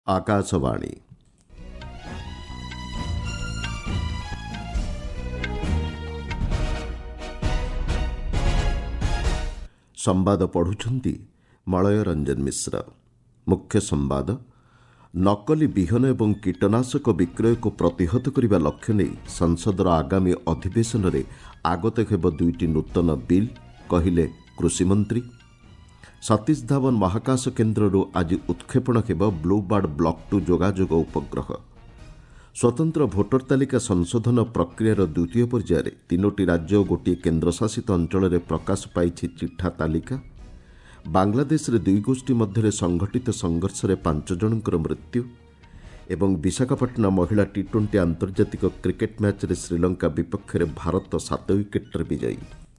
आकाशवाणी संवाद पढ़ुछंती मलय रंजन मिश्र। मुख्य संवाद नकली बिहन एवं कीटनाशक विक्रय को प्रतिहत करने लक्ष्य नहीं संसदर आगामी अधिवेशन में आगत हेब दुईटी नूतन बिल कहिले कृषिमंत्री। सतीश धावन महाकाश केन्द्रରୁ आज उत्क्षेपण हेब ब्लूबार्ड ब्लॉक 2 जोगाजोग उपग्रह। स्वतंत्र भोटर तालिका संशोधन प्रक्रियार द्वितीय पर्यायर तीनोटी राज्य और गोटे केन्द्रशासित अंचल प्रकाश पाई चिठा तालिका। बांग्लादेश रे दुई गोष्ठी मध्य संघटित संघर्ष में 5 जनकर मृत्यु एवं विशाखापट्टनम महिला टी20 आंतर्जातिक क्रिकेट मैच रे श्रीलंका विपक्ष में भारत 7 विकेट्रे विजयी।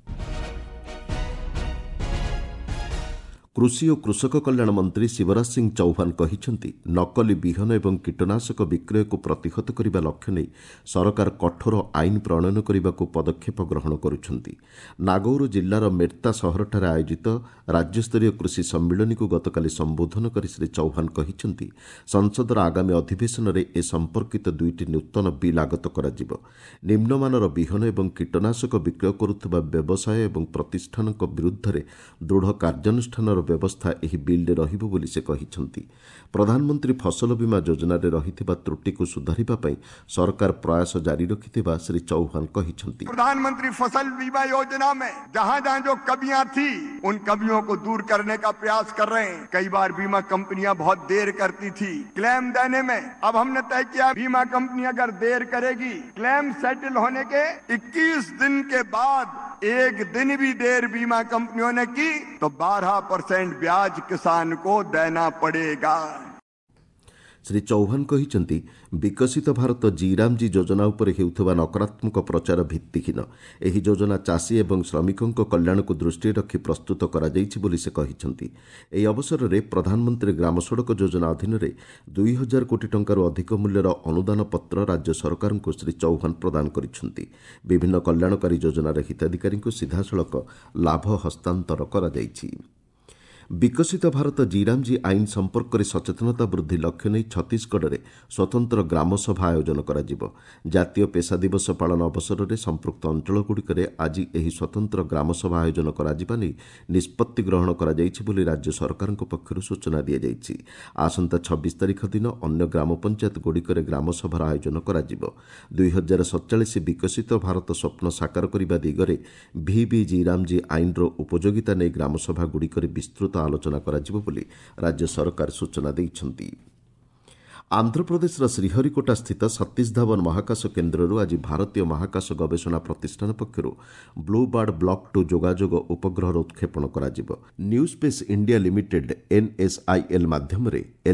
कृषि और कृषक कल्याण मंत्री शिवराज सिंह चौहान कहिसेंति नकली बिहन एवं कीटनाशक विक्रय को प्रतिहत करने लक्ष्य नहीं सरकार कठोर आईन प्रणयन करने को पदक्षेप ग्रहण करुछंती। नागौर जिल्लार मेर्ता सहरଠାରେ आयोजित राज्यस्तरीय कृषि सम्मिलन को गतकाली संबोधन कर श्री चौहान कहिसेंति संसदर आगामी अधिवेशन में ए संपर्कित दुईटी नूतन बिल आगत कराजिब। निम्नमानर बिहन एवं कीटनाशक विक्रय करुଥିବା व्यवसाय एवं प्रतिष्ठान विरुद्ध में दृढ़ कार्यानुष्ठान व्यवस्था एही बिल रे रहिबो बोली से कहिसेंति। प्रधानमंत्री फसल बीमा योजना रे रहिथिबा त्रुटि को सुधारिबा पई सरकार प्रयास जारी रखिथिबा श्री चौहान कहिसेंति। प्रधानमंत्री फसल बीमा योजना में जहां जो कमियां थी उन कमियों को दूर करने का प्रयास कर रहे हैं। कई बार बीमा कंपनियां बहुत देर करती थी क्लेम देने में। अब हमने तय किया बीमा कंपनी अगर देर करेगी क्लेम सेटल होने के 21 दिन के बाद एक दिन भी देर बीमा कंपनियों ने की तो 12% ब्याज किसान को देना पड़ेगा। श्री चौहान कहिसेंति विकसित भारत जीरामजी योजना उपर हेउथबा नकारात्मक प्रचार भित्तिहीन। एही योजना चाषी एवं श्रमिकों कल्याण को दृष्टि रखी प्रस्तुत करा जाइछि बोली से कहिसेंति। एही अवसर में प्रधानमंत्री ग्राम सड़क योजना अधीन 2000 कोटी टंकारु अधिक मूल्यर अनुदान पत्र राज्य सरकार को श्री चौहान प्रदान करिसेंति। विभिन्न कल्याणकारी योजनार हिताधिकारी को सीधासलख लाभ हस्तांतर करा जाइछि। विकसित भारत जीरामजी आईन संपर्क में सचेतनता वृद्धि लक्ष्य नहीं छत्तीसगढ़ में स्वतंत्र ग्राम सभा आयोजन करा। जातीय पेशा दिवस पालन अवसर में संपृक्त अंचलगुड़िक आज यह स्वतंत्र ग्राम सभा आयोजन करा निष्पत्ति ग्रहण करा जाइछि बोली राज्य सरकार पक्षर सूचना दी जाइछि। आसंता 26 तारिख दिन अन्य ग्राम पंचायत गुड़िक ग्राम सभार आयोजन करा 2047 विकसित भारत स्वप्न साकार करने दिगरे VB जीरामजी आईन उपयोगिता नहीं ग्राम सभा गुड़िक विस्तृत आलोचना कराजिबो बोली राज्य सरकार सूचना दैछंती। आंध्रप्रदेशर श्रीहरिकोटा स्थित सतीश धावन महाकाश केन्द्रରୁ आज भारतीय महाकाश गवेषणा प्रतिष्ठान पक्षर ब्लूबार्ड ब्लॉक 2 जोगाजोग उपग्रह उत्क्षेपण कराजिबो। New Space India Limited NSIL माध्यम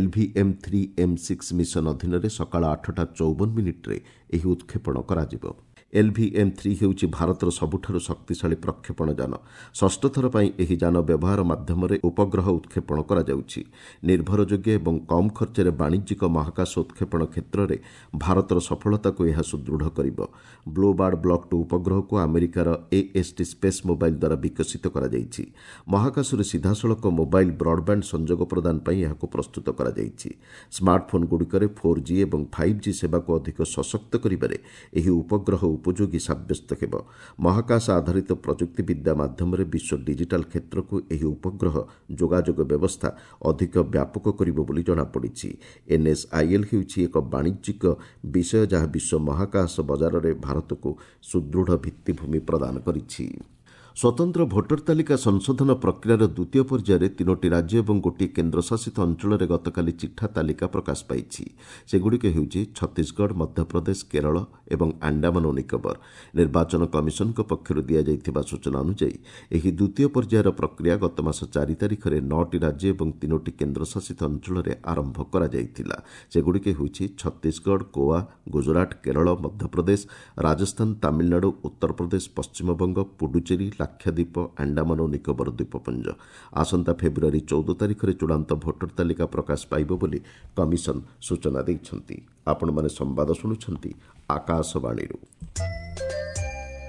LVM-3M6 मिशन अधीन सकाळ 8:54 एही उत्क्षेपण कराजिबो। LVM-3 हेउछि भारतर सबुठारु शक्तिशाली प्रक्षेपण यान। षष्ठ थर पई एही यान व्यवहार माध्यम उपग्रह उत्क्षेपण करा जाउछि। निर्भरयोग्य एवं कम खर्च रे वाणिज्यिक महाकाश उत्क्षेपण क्षेत्र में भारतर सफलता को यह सुदृढ़ करिबो। ब्लूबार्ड ब्लॉक 2 उपग्रह को अमेरिकार AST स्पेस मोबाइल द्वारा विकसित करा जाइछि। महाकाश रे सीधासलख मोबाइल ब्रॉडबैंड संजोग प्रदान पई यहाको प्रस्तुत करा जाइछि। स्मार्टफोन गुड़िक 4G एवं 5G सेवा को अधिक सशक्त करिबारे एही उपग्रह उपयोगी साब्यस्त हेब। महाकाश आधारित प्रजुक्ति विद्या माध्यम विश्व डिजिटाल क्षेत्र को यह उपग्रह जोगाजोग व्यवस्था अधिक व्यापक करिबो बोली जणा पड़िछि। NSIL हेउछि एक वाणिज्यिक विषय जहाँ विश्व महाकाश बजार में भारत को सुदृढ़ भित्तिभूमि प्रदान करिछि। स्वतंत्र भोटर तालिका संशोधन प्रक्रियार द्वितीय पर्यायर तीनोटी राज्य और गोटे केन्द्रशासित अंचल में गतकाली चिठा तालिका प्रकाश पाई। सेगुड़िक हेउछि छत्तीसगढ़, मध्यप्रदेश, केरल और आंडामान और निकोबर। निर्वाचन कमिशन पक्षर दि जाइथिबा सूचना अनुसार यह द्वितीय पर्यायर प्रक्रिया गत मास 4 तारिख में 9टी राज्य और तीनोटी केन्द्रशासित अंचल में आरंभ करा जाइथिला। सेगुड़िक हेउछि छत्तीसगढ़, गोवा, गुजरात, केरल, मध्यप्रदेश, राजस्थान, तमिलनाडु, उत्तर प्रदेश, पश्चिमबंग, पुडुचेरी, लाक्षाद्वीप, आंडामान और निकोबर द्वीपपुंज। आसंता फेब्रुआरी 14 तारिख में चूड़ांत भोटर तालिका प्रकाश पाइब बोली कमिशन सूचना दैछंती। आपण माने संवाद शुणुछंती आकाशवाणी।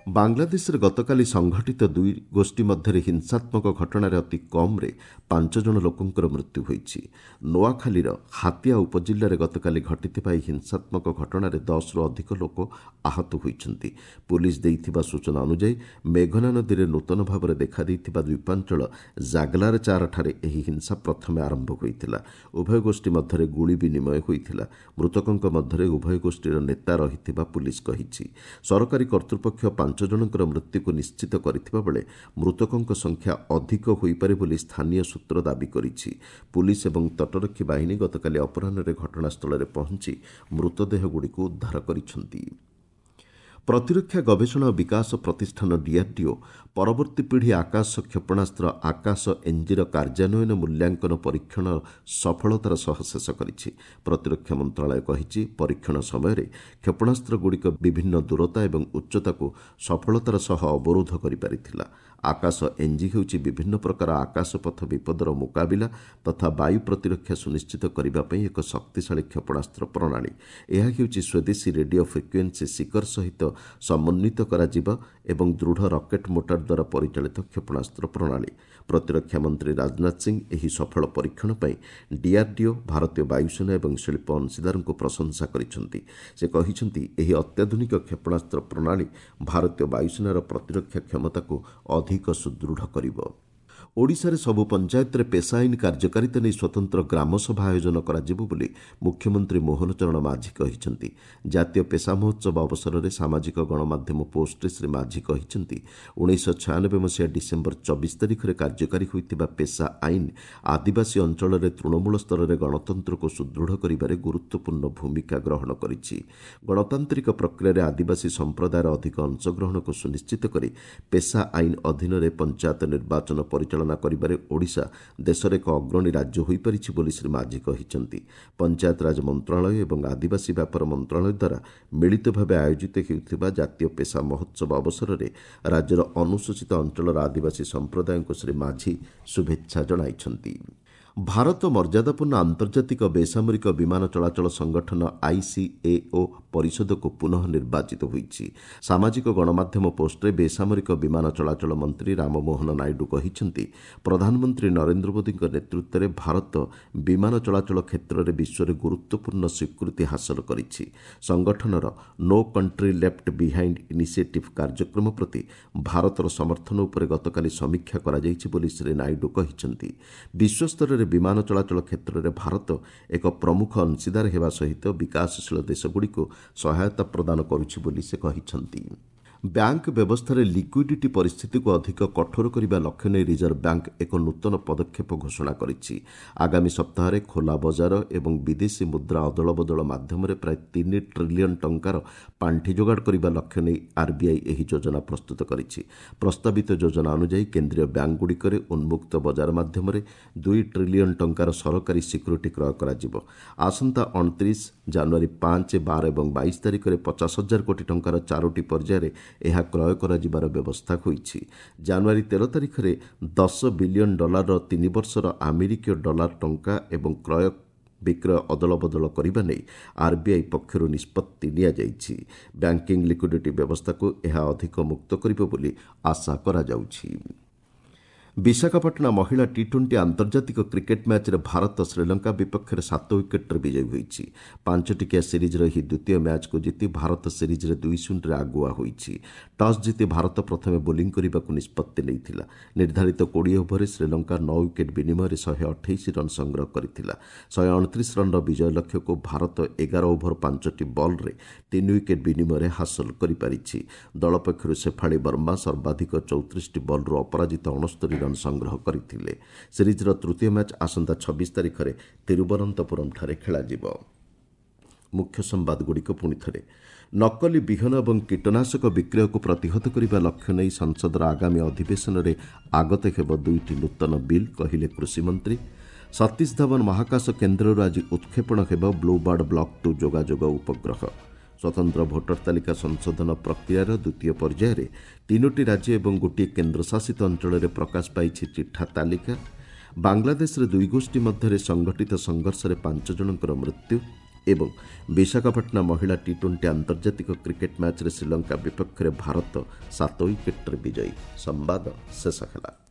ବାଂଲାଦେଶରେ ଗତକାଲି ସଂଘଟିତ ଦୁଇ ଗୋଷ୍ଠୀ ମଧ୍ୟରେ ହିଂସାତ୍ମକ ଘଟଣାରେ ଅତି କମ୍ରେ 5 ଜଣ ଲୋକଙ୍କର ମୃତ୍ୟୁ ହୋଇଛି। ନୋଆଖାଲିର ହାତିଆ ଉପଜିଲ୍ଲାରେ ଗତକାଲି ଘଟିଥିବା ଏହି ହିଂସାତ୍ମକ ଘଟଣାରେ 10ରୁ ଅଧିକ ଲୋକ ଆହତ ହୋଇଛନ୍ତି। ପୁଲିସ୍ ଦେଇଥିବା ସୂଚନା ଅନୁଯାୟୀ ମେଘନା ନଦୀରେ ନୂତନ ଭାବରେ ଦେଖାଦେଇଥିବା ଦ୍ୱୀପାଞ୍ଚଳ ଜାଗଲାରଚାରଠାରେ ଏହି ହିଂସା ପ୍ରଥମେ ଆରମ୍ଭ ହୋଇଥିଲା। ଉଭୟ ଗୋଷ୍ଠୀ ମଧ୍ୟରେ ଗୁଳି ବିନିମୟ ହୋଇଥିଲା। ମୃତକଙ୍କ ମଧ୍ୟରେ ଉଭୟ ଗୋଷ୍ଠୀର ନେତା ରହିଥିବା ପୁଲିସ୍ କହିଛି। ସରକାରୀ କର୍ତ୍ତୃପକ୍ଷ 5 ଜଣଙ୍କର ମୃତ୍ୟୁକୁ ନିଶ୍ଚିତ କରିଥିବା ବେଳେ ମୃତକଙ୍କ ସଂଖ୍ୟା ଅଧିକ ହୋଇପାରେ ବୋଲି ସ୍ଥାନୀୟ ସୂତ୍ର ଦାବି କରିଛି। ପୁଲିସ୍ ଏବଂ ତଟରକ୍ଷୀ ବାହିନୀ ଗତକାଲି ଅପରାହ୍ନରେ ଘଟଣାସ୍ଥଳରେ ପହଞ୍ଚି ମୃତଦେହଗୁଡ଼ିକୁ ଉଦ୍ଧାର କରିଛନ୍ତି। ପ୍ରତିରକ୍ଷା ଗବେଷଣା ଓ ବିକାଶ ପ୍ରତିଷ୍ଠାନ ଡିଆର୍ଡିଓ ପରବର୍ତ୍ତୀ ପିଢ଼ି ଆକାଶ କ୍ଷେପଣାସ୍ତ୍ର ଆକାଶ ଏନ୍ଜିର କାର୍ଯ୍ୟାନ୍ୱୟନ ମୂଲ୍ୟାଙ୍କନ ପରୀକ୍ଷଣ ସଫଳତାର ସହ ଶେଷ କରିଛି। ପ୍ରତିରକ୍ଷା ମନ୍ତ୍ରଣାଳୟ କହିଛି, ପରୀକ୍ଷଣ ସମୟରେ କ୍ଷେପଣାସ୍ତ୍ରଗୁଡ଼ିକ ବିଭିନ୍ନ ଦୂରତା ଏବଂ ଉଚ୍ଚତାକୁ ସଫଳତାର ସହ ଅବରୋଧ କରିପାରିଥିଲା। ଆକାଶ ଏନ୍ଜି ହେଉଛି ବିଭିନ୍ନ ପ୍ରକାର ଆକାଶପଥ ବିପଦର ମୁକାବିଲା ତଥା ବାୟୁ ପ୍ରତିରକ୍ଷା ସୁନିଶ୍ଚିତ କରିବା ପାଇଁ ଏକ ଶକ୍ତିଶାଳୀ କ୍ଷେପଣାସ୍ତ୍ର ପ୍ରଣାଳୀ। ଏହା ହେଉଛି ସ୍ୱଦେଶୀ ରେଡିଓ ଫ୍ରିକ୍ୱେନ୍ସି ସିକର ସହିତ ସମନ୍ୱିତ କରାଯିବା ଏବଂ ଦୃଢ଼ ରକେଟ୍ ମୋଟର ଦ୍ୱାରା ପରିଚାଳିତ କ୍ଷେପଣାସ୍ତ୍ର ପ୍ରଣାଳୀ। ପ୍ରତିରକ୍ଷା ମନ୍ତ୍ରୀ ରାଜନାଥ ସିଂହ ଏହି ସଫଳ ପରୀକ୍ଷଣ ପାଇଁ ଡିଆର୍ଡିଓ, ଭାରତୀୟ ବାୟୁସେନା ଏବଂ ଶିଳ୍ପ ଅଂଶୀଦାରଙ୍କୁ ପ୍ରଶଂସା କରିଛନ୍ତି। ସେ କହିଛନ୍ତି, ଏହି ଅତ୍ୟାଧୁନିକ କ୍ଷେପଣାସ୍ତ୍ର ପ୍ରଣାଳୀ ଭାରତୀୟ ବାୟୁସେନାର ପ୍ରତିରକ୍ଷା କ୍ଷମତାକୁ ଅଧିକ ସୁଦୃଢ଼ କରିବ। ଓଡ଼ିଶାରେ ସବୁ ପଞ୍ଚାୟତରେ ପେସା ଆଇନ କାର୍ଯ୍ୟକାରିତା ନେଇ ସ୍ୱତନ୍ତ୍ର ଗ୍ରାମସଭା ଆୟୋଜନ କରାଯିବ ବୋଲି ମୁଖ୍ୟମନ୍ତ୍ରୀ ମୋହନ ଚରଣ ମାଝୀ କହିଛନ୍ତି। ଜାତୀୟ ପେସା ମହୋତ୍ସବ ଅବସରରେ ସାମାଜିକ ଗଣମାଧ୍ୟମ ପୋଷ୍ଟରେ ଶ୍ରୀ ମାଝୀ କହିଛନ୍ତି, 1996 ମସିହା ଡିସେମ୍ବର 24 ତାରିଖରେ କାର୍ଯ୍ୟକାରୀ ହୋଇଥିବା ପେସା ଆଇନ ଆଦିବାସୀ ଅଞ୍ଚଳରେ ତୃଣମୂଳ ସ୍ତରରେ ଗଣତନ୍ତ୍ରକୁ ସୁଦୃଢ଼ କରିବାରେ ଗୁରୁତ୍ୱପୂର୍ଣ୍ଣ ଭୂମିକା ଗ୍ରହଣ କରିଛି। ଗଣତାନ୍ତ୍ରିକ ପ୍ରକ୍ରିୟାରେ ଆଦିବାସୀ ସମ୍ପ୍ରଦାୟର ଅଧିକ ଅଂଶଗ୍ରହଣକୁ ସୁନିଶ୍ଚିତ କରି ପେସା ଆଇନ ଅଧୀନରେ ପଞ୍ଚାୟତ ନିର୍ବାଚନ ପରିଚାଳନା କରିବାରେ ଓଡ଼ିଶା ଦେଶରେ ଏକ ଅଗ୍ରଣୀ ରାଜ୍ୟ ହୋଇପାରିଛି ବୋଲି ଶ୍ରୀ ମାଝୀ କହିଛନ୍ତି। ପଞ୍ଚାୟତରାଜ ମନ୍ତ୍ରଣାଳୟ ଏବଂ ଆଦିବାସୀ ବ୍ୟାପାର ମନ୍ତ୍ରଣାଳୟ ଦ୍ୱାରା ମିଳିତ ଭାବେ ଆୟୋଜିତ ହେଉଥିବା ଜାତୀୟ ପେସା ମହୋତ୍ସବ ଅବସରରେ ରାଜ୍ୟର ଅନୁସୂଚିତ ଅଞ୍ଚଳର ଆଦିବାସୀ ସମ୍ପ୍ରଦାୟଙ୍କୁ ଶ୍ରୀ ମାଝୀ ଶୁଭେଚ୍ଛା ଜଣାଇଛନ୍ତି। ଭାରତ ମର୍ଯ୍ୟାଦାପୂର୍ଣ୍ଣ ଆନ୍ତର୍ଜାତିକ ବେସାମରିକ ବିମାନ ଚଳାଚଳ ସଂଗଠନ ICAO ପରିଷଦକୁ ପୁନଃ ନିର୍ବାଚିତ ହୋଇଛି। ସାମାଜିକ ଗଣମାଧ୍ୟମ ପୋଷ୍ଟରେ ବେସାମରିକ ବିମାନ ଚଳାଚଳ ମନ୍ତ୍ରୀ ରାମମୋହନ ନାଇଡୁ କହିଛନ୍ତି, ପ୍ରଧାନମନ୍ତ୍ରୀ ନରେନ୍ଦ୍ର ମୋଦିଙ୍କ ନେତୃତ୍ୱରେ ଭାରତ ବିମାନ ଚଳାଚଳ କ୍ଷେତ୍ରରେ ବିଶ୍ୱରେ ଗୁରୁତ୍ୱପୂର୍ଣ୍ଣ ସ୍ୱୀକୃତି ହାସଲ କରିଛି। ସଂଗଠନର no country left behind initiative କାର୍ଯ୍ୟକ୍ରମ ପ୍ରତି ଭାରତର ସମର୍ଥନ ଉପରେ ଗତକାଲି ସମୀକ୍ଷା କରାଯାଇଛି ବୋଲି ଶ୍ରୀ ନାଇଡୁ କହିଛନ୍ତି। ବିଶ୍ୱସ୍ତରରେ ବିମାନ ଚଳାଚଳ କ୍ଷେତ୍ରରେ ଭାରତ ଏକ ପ୍ରମୁଖ ଅଂଶୀଦାର ହେବା ସହିତ ବିକାଶଶୀଳ ଦେଶଗୁଡ଼ିକୁ ସହାୟତା ପ୍ରଦାନ କରୁଛି ବୋଲି ସେ କହିଛନ୍ତି। ବ୍ୟାଙ୍କ ବ୍ୟବସ୍ଥାରେ ଲିକ୍ୱିଡିଟି ପରିସ୍ଥିତିକୁ ଅଧିକ କଠୋର କରିବା ଲକ୍ଷ୍ୟ ନେଇ ରିଜର୍ଭ ବ୍ୟାଙ୍କ ଏକ ନୂତନ ପଦକ୍ଷେପ ଘୋଷଣା କରିଛି। ଆଗାମୀ ସପ୍ତାହରେ ଖୋଲା ବଜାର ଏବଂ ବିଦେଶୀ ମୁଦ୍ରା ଅଦଳବଦଳ ମାଧ୍ୟମରେ ପ୍ରାୟ 3 ଟ୍ରିଲିୟନ ଟଙ୍କାର ପାଣ୍ଠି ଯୋଗାଡ଼ କରିବା ଲକ୍ଷ୍ୟ ନେଇ RBI ଏହି ଯୋଜନା ପ୍ରସ୍ତୁତ କରିଛି। ପ୍ରସ୍ତାବିତ ଯୋଜନା ଅନୁଯାୟୀ କେନ୍ଦ୍ରୀୟ ବ୍ୟାଙ୍କଗୁଡ଼ିକରେ ଉନ୍ମୁକ୍ତ ବଜାର ମାଧ୍ୟମରେ 2 ଟ୍ରିଲିୟନ ଟଙ୍କାର ସରକାରୀ ସିକ୍ୟୁରିଟି କ୍ରୟ କରାଯିବ। ଆସନ୍ତା 29 ଜାନୁଆରୀ 5, 12 ଏବଂ 22 ତାରିଖରେ 50,000 କୋଟି ଟଙ୍କାର 4ଟି ପର୍ଯ୍ୟାୟରେ ଏହା କ୍ରୟ କରାଯିବାର ବ୍ୟବସ୍ଥା ହୋଇଛି। ଜାନୁଆରୀ 13 ତାରିଖରେ $10 ବିଲିୟନ 3 ବର୍ଷର ଆମେରିକୀୟ ଡଲାର ଟଙ୍କା ଏବଂ କ୍ରୟ ବିକ୍ରୟ ଅଦଳବଦଳ କରିବା ନେଇ RBI ପକ୍ଷରୁ ନିଷ୍ପତ୍ତି ନିଆଯାଇଛି। ବ୍ୟାଙ୍କିଂ ଲିକ୍ୱିଡିଟି ବ୍ୟବସ୍ଥାକୁ ଏହା ଅଧିକ ମୁକ୍ତ କରିବ ବୋଲି ଆଶା କରାଯାଉଛି। ବିଶାଖାପାଟଣା ମହିଳା T20 ଆନ୍ତର୍ଜାତିକ କ୍ରିକେଟ୍ ମ୍ୟାଚ୍ରେ ଭାରତ ଶ୍ରୀଲଙ୍କା ବିପକ୍ଷରେ 7 ୱିକେଟ୍ରେ ବିଜୟୀ ହୋଇଛି। 5 ଟିକିଆ ସିରିଜ୍ର ଏହି ଦ୍ୱିତୀୟ ମ୍ୟାଚ୍କୁ ଜିତି ଭାରତ ସିରିଜ୍ରେ 2-0ରେ ଆଗୁଆ ହୋଇଛି। ଟସ୍ ଜିତି ଭାରତ ପ୍ରଥମେ ବୋଲିଂ କରିବାକୁ ନିଷ୍ପତ୍ତି ନେଇଥିଲା। ନିର୍ଦ୍ଧାରିତ 20 ଓଭରରେ ଶ୍ରୀଲଙ୍କା 9 ୱିକେଟ୍ ବିନିମୟରେ 128 ରନ୍ ସଂଗ୍ରହ କରିଥିଲା। 129 ରନ୍ର ବିଜୟ ଲକ୍ଷ୍ୟକୁ ଭାରତ 11 ଓଭର 5ଟି ବଲ୍ରେ 3 ୱିକେଟ୍ ବିନିମୟରେ ହାସଲ କରିପାରିଛି। ଦଳ ପକ୍ଷରୁ ଶେଫାଳି ବର୍ମା ସର୍ବାଧିକ 34ଟି ବଲ୍ରୁ ଅପରାଜିତ 69 ରନ୍ ସଂଗ୍ରହ କରିଥିଲେ। ସିରିଜ୍ର ତୃତୀୟ ମ୍ୟାଚ୍ ଆସନ୍ତା 26 ତାରିଖରେ ତିରୁବନନ୍ତପୁରମ୍ଠାରେ ଖେଳାଯିବ। ମୁଖ୍ୟ ସମ୍ବାଦଗୁଡ଼ିକ ପୁଣିଥରେ। ନକଲି ବିହନ ଏବଂ କୀଟନାଶକ ବିକ୍ରୟକୁ ପ୍ରତିହତ କରିବା ଲକ୍ଷ୍ୟ ନେଇ ସଂସଦର ଆଗାମୀ ଅଧିବେଶନରେ ଆଗତ ହେବ 2ଟି ନୂତନ ବିଲ୍, କହିଲେ କୃଷିମନ୍ତ୍ରୀ। ସତୀଶ ଧାୱନ ମହାକାଶ କେନ୍ଦ୍ରରୁ ଆଜି ଉତ୍କ୍ଷେପଣ ହେବ ବ୍ଲୁବାର୍ଡ ବ୍ଲକ୍ 2 ଯୋଗାଯୋଗ ଉପଗ୍ରହ। ସ୍ୱତନ୍ତ୍ର ଭୋଟର ତାଲିକା ସଂଶୋଧନ ପ୍ରକ୍ରିୟାର ଦ୍ୱିତୀୟ ପର୍ଯ୍ୟାୟରେ 3ଟି ରାଜ୍ୟ ଏବଂ ଗୋଟିଏ କେନ୍ଦ୍ରଶାସିତ ଅଞ୍ଚଳରେ ପ୍ରକାଶ ପାଇଛି ଚିଠା ତାଲିକା। ବାଂଲାଦେଶରେ 2 ଗୋଷ୍ଠୀ ମଧ୍ୟରେ ସଂଘଟିତ ସଂଘର୍ଷରେ 5 ଜଣଙ୍କର ମୃତ୍ୟୁ। ଏବଂ ବିଶାଖାପାଟଣା ମହିଳା ଟି20 ଆନ୍ତର୍ଜାତିକ କ୍ରିକେଟ୍ ମ୍ୟାଚ୍ରେ ଶ୍ରୀଲଙ୍କା ବିପକ୍ଷରେ ଭାରତ 7 ୱିକେଟ୍ରେ ବିଜୟୀ। ସମ୍ବାଦ ଶେଷ ହେଲା।